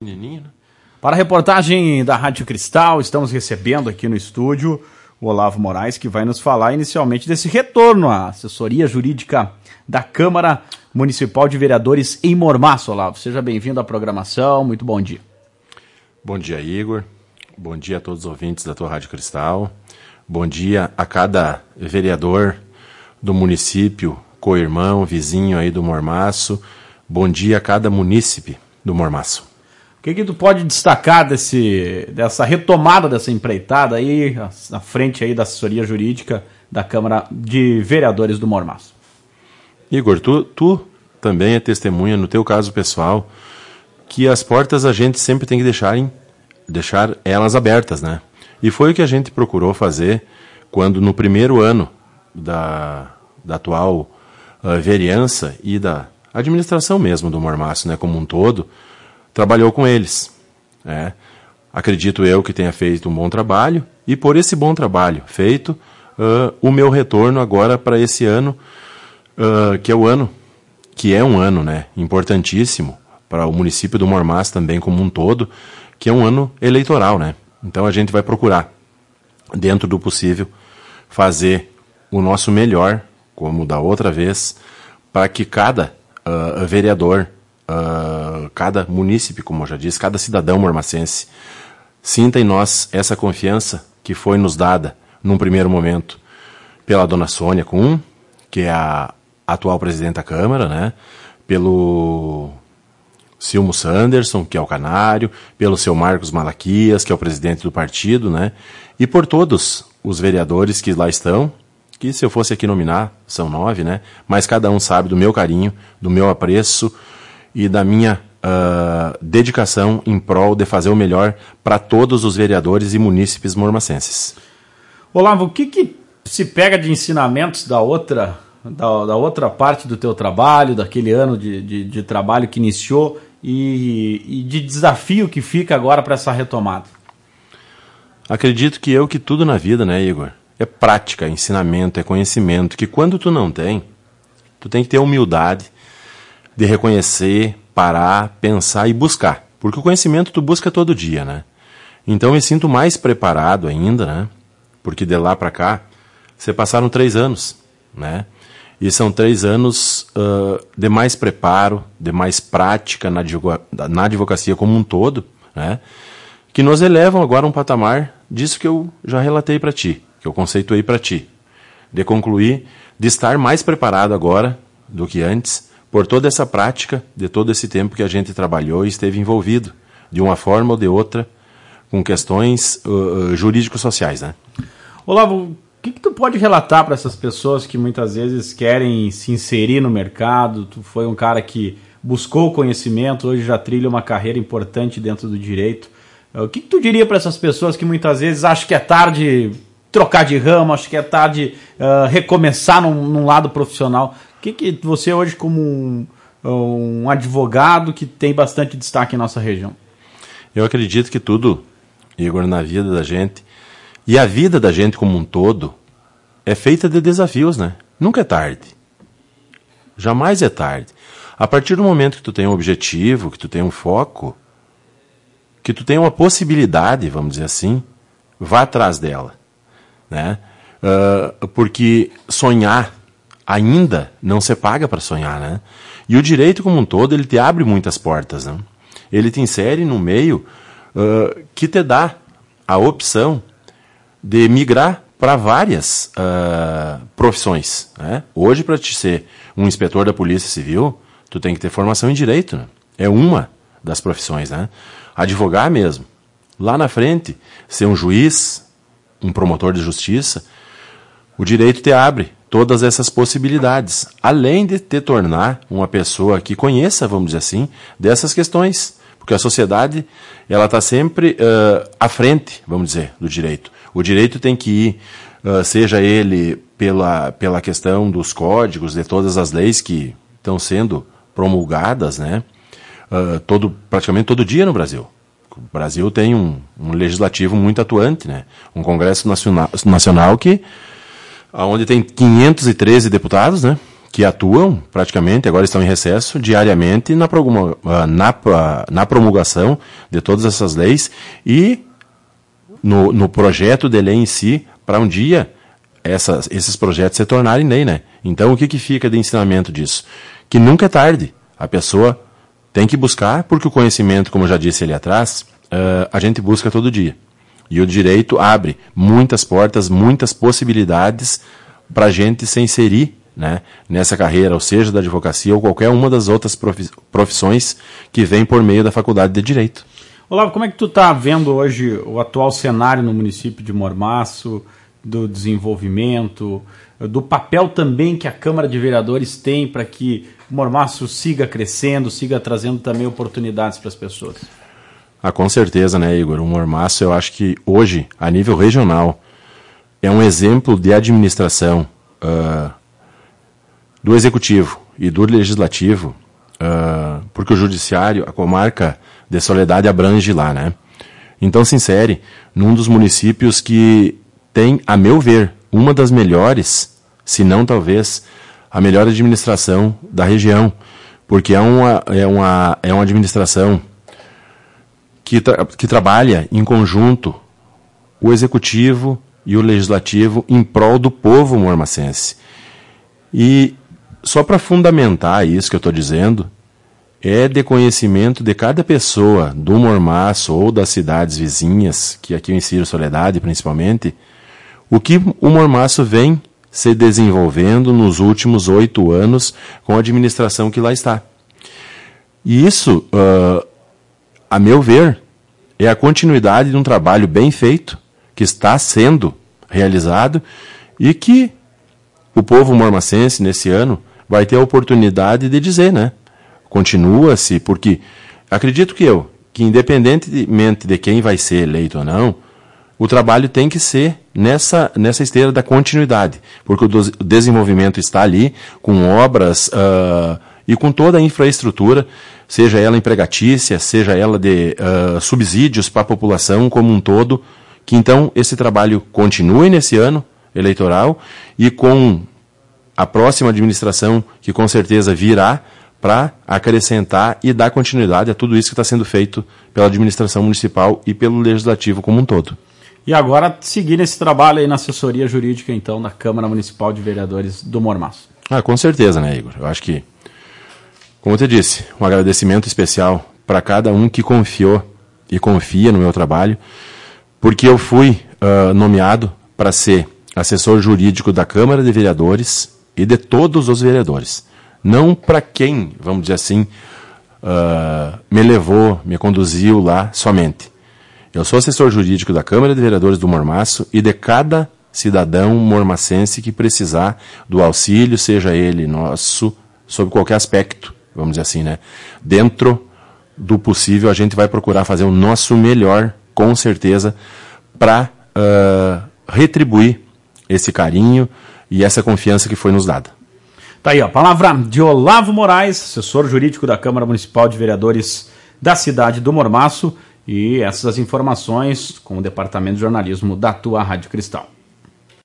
Menininho, né? Para a reportagem da Rádio Cristal, estamos recebendo aqui no estúdio o Olavo Moraes, que vai nos falar inicialmente desse retorno à assessoria jurídica da Câmara Municipal de Vereadores em Mormaço. Olavo, seja bem-vindo à programação, muito bom dia. Bom dia, Igor. Bom dia a todos os ouvintes da tua Rádio Cristal. Bom dia a cada vereador do município, co-irmão, vizinho aí do Mormaço. Bom dia a cada munícipe do Mormaço. O que tu pode destacar dessa retomada dessa empreitada aí, na frente aí da assessoria jurídica da Câmara de Vereadores do Mormaço? Igor, tu também é testemunha, no teu caso pessoal, que as portas a gente sempre tem que deixar elas abertas, né? E foi o que a gente procurou fazer quando no primeiro ano da atual vereança e da administração mesmo do Mormaço, né, como um todo, trabalhou com eles. Acredito eu que tenha feito um bom trabalho, e por esse bom trabalho feito, o meu retorno agora para esse ano, que é um ano, né, importantíssimo para o município do Mormaço também como um todo, que é um ano eleitoral, né? Então a gente vai procurar, dentro do possível, fazer o nosso melhor, como da outra vez, para que cada vereador, cada munícipe, como eu já disse, cada cidadão mormacense sinta em nós essa confiança que foi nos dada num primeiro momento pela dona Sônia Kuhn, que é a atual presidente da Câmara, né? Pelo Silmo Sanderson, que é o canário, pelo seu Marcos Malaquias, que é o presidente do partido, né? E por todos os vereadores que lá estão, que se eu fosse aqui nominar, são 9, né? Mas cada um sabe do meu carinho, do meu apreço e da minha dedicação em prol de fazer o melhor para todos os vereadores e munícipes mormacenses. Olavo, o que se pega de ensinamentos da outra parte do teu trabalho, daquele ano de trabalho que iniciou e de desafio que fica agora para essa retomada? Acredito que tudo na vida, né, Igor? É prática, é ensinamento, é conhecimento, que quando tu não tem, tu tem que ter humildade de reconhecer, parar, pensar e buscar. Porque o conhecimento tu busca todo dia, né? Então eu me sinto mais preparado ainda, né? Porque de lá para cá, se passaram 3 anos, né? E são 3 anos de mais preparo, de mais prática na advocacia como um todo, né? Que nos elevam agora a um patamar disso que eu já relatei para ti, que eu conceituei para ti. De concluir, de estar mais preparado agora do que antes, por toda essa prática, de todo esse tempo que a gente trabalhou e esteve envolvido, de uma forma ou de outra, com questões jurídico-sociais, né? Olavo, o que tu pode relatar para essas pessoas que muitas vezes querem se inserir no mercado? Tu foi um cara que buscou conhecimento, hoje já trilha uma carreira importante dentro do direito. O que tu diria para essas pessoas que muitas vezes acham que é tarde trocar de ramo, acham que é tarde recomeçar num lado profissional? O que você hoje, como um advogado que tem bastante destaque em nossa região? Eu acredito que tudo, Igor, na vida da gente, e a vida da gente como um todo, é feita de desafios, né? Nunca é tarde. Jamais é tarde. A partir do momento que tu tem um objetivo, que tu tem um foco, que tu tem uma possibilidade, vamos dizer assim, vá atrás dela, né? Porque sonhar ainda não se paga para sonhar, né? E o direito como um todo, ele te abre muitas portas, né? Ele te insere no meio que te dá a opção de migrar para várias profissões, né? Hoje, para te ser um inspetor da Polícia Civil, tu tem que ter formação em direito, né? É uma das profissões, né? Advogar mesmo. Lá na frente, ser um juiz, um promotor de justiça, o direito te abre todas essas possibilidades, além de te tornar uma pessoa que conheça, vamos dizer assim, dessas questões. Porque a sociedade, ela está sempre à frente, vamos dizer, do direito. O direito tem que ir, seja ele pela questão dos códigos, de todas as leis que estão sendo promulgadas, né? Praticamente todo dia no Brasil. O Brasil tem um legislativo muito atuante, né? Um Congresso Nacional que onde tem 513 deputados, né? que atuam praticamente, agora estão em recesso, diariamente na promulgação de todas essas leis e no projeto de lei em si, para um dia esses projetos se tornarem lei, né? Então, o que fica de ensinamento disso? Que nunca é tarde. A pessoa tem que buscar, porque o conhecimento, como eu já disse ali atrás, a gente busca todo dia. E o direito abre muitas portas, muitas possibilidades para a gente se inserir, né, nessa carreira, ou seja, da advocacia ou qualquer uma das outras profissões que vem por meio da faculdade de Direito. Olavo, como é que tu está vendo hoje o atual cenário no município de Mormaço, do desenvolvimento, do papel também que a Câmara de Vereadores tem para que Mormaço siga crescendo, siga trazendo também oportunidades para as pessoas? Com certeza, né, Igor? O Mormaço, eu acho que hoje, a nível regional, é um exemplo de administração do Executivo e do Legislativo, porque o Judiciário, a comarca de Soledade abrange lá, né? Então se insere num dos municípios que tem, a meu ver, uma das melhores, se não talvez, a melhor administração da região, porque é uma administração que trabalha em conjunto o Executivo e o Legislativo em prol do povo mormacense. E só para fundamentar isso que eu estou dizendo, é de conhecimento de cada pessoa do Mormaço ou das cidades vizinhas, que aqui eu insiro Soledade principalmente, o que o Mormaço vem se desenvolvendo nos últimos 8 anos com a administração que lá está. E isso, a meu ver, é a continuidade de um trabalho bem feito, que está sendo realizado e que o povo mormacense, nesse ano, vai ter a oportunidade de dizer, né? Continua-se, porque acredito que independentemente de quem vai ser eleito ou não, o trabalho tem que ser nessa esteira da continuidade, porque o desenvolvimento está ali, com obras e com toda a infraestrutura, seja ela empregatícia, seja ela de subsídios para a população como um todo, que então esse trabalho continue nesse ano eleitoral e com a próxima administração, que com certeza virá, para acrescentar e dar continuidade a tudo isso que está sendo feito pela administração municipal e pelo legislativo como um todo. E agora seguir esse trabalho aí na assessoria jurídica, então, da Câmara Municipal de Vereadores do Mormaço. Com certeza, né, Igor? Eu acho que, como eu te disse, um agradecimento especial para cada um que confiou e confia no meu trabalho, porque eu fui nomeado para ser assessor jurídico da Câmara de Vereadores e de todos os vereadores. Não para quem, vamos dizer assim, me levou, me conduziu lá somente. Eu sou assessor jurídico da Câmara de Vereadores do Mormaço e de cada cidadão mormacense que precisar do auxílio, seja ele nosso, sob qualquer aspecto, vamos dizer assim, né? Dentro do possível, a gente vai procurar fazer o nosso melhor, com certeza, para retribuir esse carinho e essa confiança que foi nos dada. Tá aí, ó, a palavra de Olavo Moraes, assessor jurídico da Câmara Municipal de Vereadores da cidade do Mormaço, e essas informações com o Departamento de Jornalismo da tua Rádio Cristal.